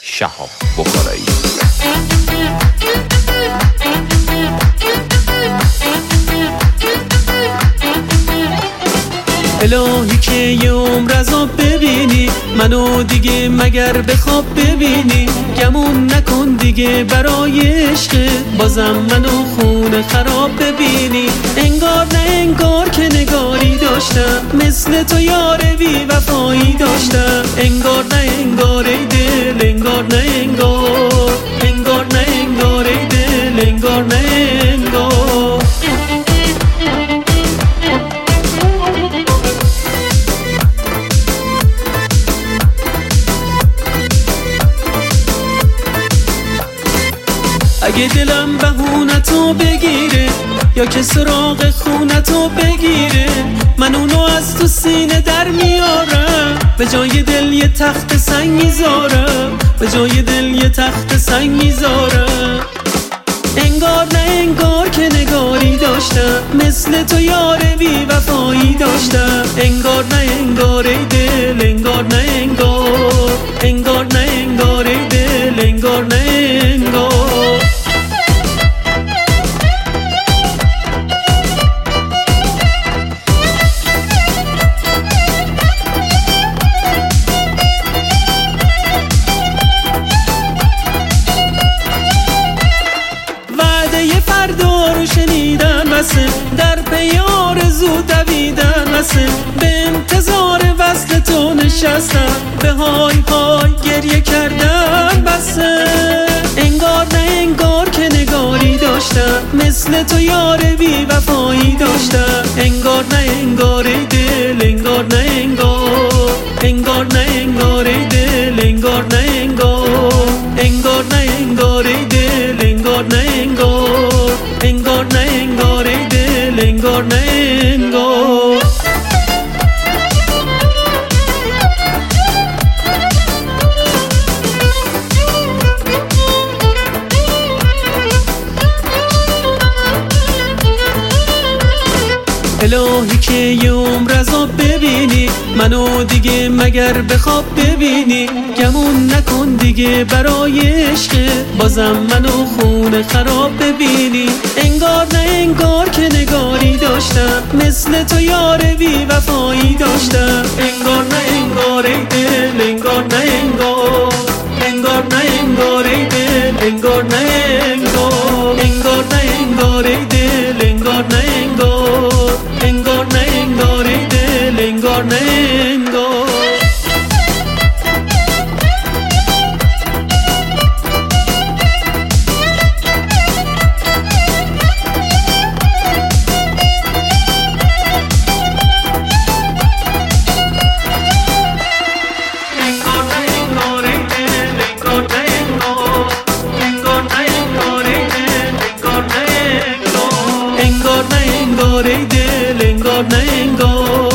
شهاب بخارایی. الهی که یه عمر عذاب ببینی منو دیگه مگر به خواب ببینی، گمون نکن دیگه برای عشق بازم منو خونه خراب ببینی. انگار نه انگار که نگاری داشتم مثل تو یار بی وفایی داشتم. انگار نه انگار ای دل، انگار نه انگار، انگار نه انگار ای دل، انگار نه انگار. اگه دلم بهونتو بگیره یا که سراغ خونتو بگیره، من اونو از تو سینه در میارم، به جای دل یه تخت سنگ میذارم، به جای دل یه تخت سنگ میذارم. انگار نه انگار که نگاری داشتم مثل تو یار بی وفایی داشتم. انگار نه انگار ای دل، انگار نه انگار، انگار نه انگار ای دل، انگار نه انگار. فردا رو شنیدن واسه در پی آرزو دویدن واسه، به انتظار وصل تو نشستم، به های های گریه کردن بسه. انگار نه انگار که نگاری داشتم مثل تو یار بی وفایی داشتم. انگار نه انگار ای دل، انگار نه انگار، انگار نه انگار ای دل، انگار نه انگار، انگار نه انگار ای دل، انگار نه انگار، انگار نه انگار ای دل، انگار نه انگار. الهی که یه عمر عذاب ببینی منو دیگه مگر به خواب ببینی، گمون نکن دیگه برای عشق بازم منو خونه خراب ببینی. انگار نه انگار که نگاری داشتم مثل تو یار بی وفایی داشتم. انگار نه انگار ای دل، انگار نه انگار، انگار نه انگار ای دل، انگار نه انگار، انگار نه انگار ای دل، انگار نه انگار، انگار نه انگار ای دل، انگار نه انگار. انگار نه انگار ای دل، انگار نه انگار.